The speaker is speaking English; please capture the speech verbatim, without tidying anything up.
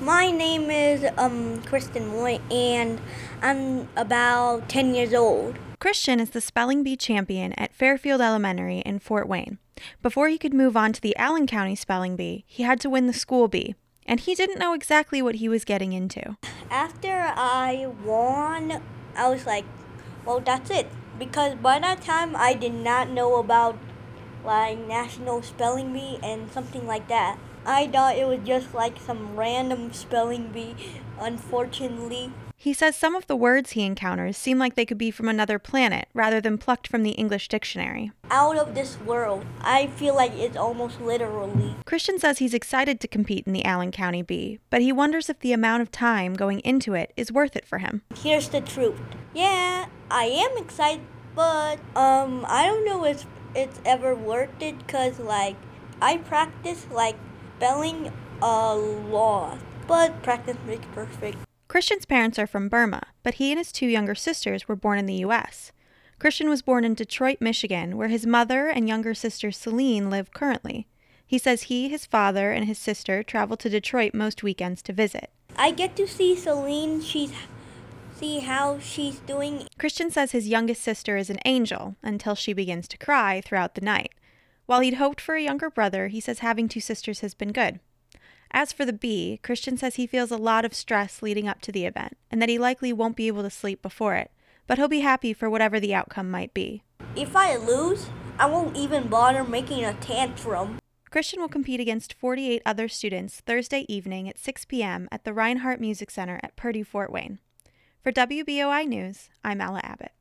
My name is um Kristen Moy, and I'm about ten years old. Christian is the spelling bee champion at Fairfield Elementary in Fort Wayne. Before he could move on to the Allen County Spelling Bee, he had to win the school bee, and he didn't know exactly what he was getting into. After I won, I was like, well, that's it. Because by that time, I did not know about like National Spelling Bee and something like that. I thought it was just like some random spelling bee, unfortunately. He says some of the words he encounters seem like they could be from another planet rather than plucked from the English dictionary. Out of this world. I feel like it's almost literally. Christian says he's excited to compete in the Allen County Bee, but he wonders if the amount of time going into it is worth it for him. Here's the truth. Yeah, I am excited, but um, I don't know if it's ever worth it because like I practice like spelling a lot, but practice makes perfect. Christian's parents are from Burma, but he and his two younger sisters were born in the U S. Christian was born in Detroit, Michigan, where his mother and younger sister Celine live currently. He says he, his father, and his sister travel to Detroit most weekends to visit. I get to see Celine. She's see how she's doing. Christian says his youngest sister is an angel until she begins to cry throughout the night. While he'd hoped for a younger brother, he says having two sisters has been good. As for the bee, Christian says he feels a lot of stress leading up to the event and that he likely won't be able to sleep before it, but he'll be happy for whatever the outcome might be. If I lose, I won't even bother making a tantrum. Christian will compete against forty-eight other students Thursday evening at six p.m. at the Reinhardt Music Center at Purdy, Fort Wayne. For W B O I News, I'm Ella Abbott.